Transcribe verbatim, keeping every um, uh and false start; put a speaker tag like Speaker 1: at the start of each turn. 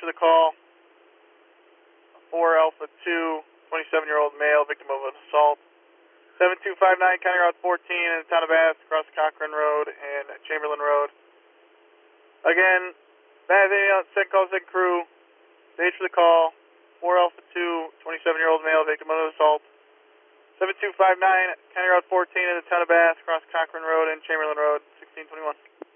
Speaker 1: for the call. four Alpha two, twenty-seven-year-old male, victim of an assault. seven two five nine, County Route fourteen in the town of Bath, across Cochran Road and Chamberlain Road. Again, Bath ambulance, second call, second crew. Stage for the call. four Alpha two, twenty-seven-year-old male, victim of an assault. seven two five nine, County Route fourteen in the town of Bath, across Cochran Road and Chamberlain Road, sixteen twenty-one.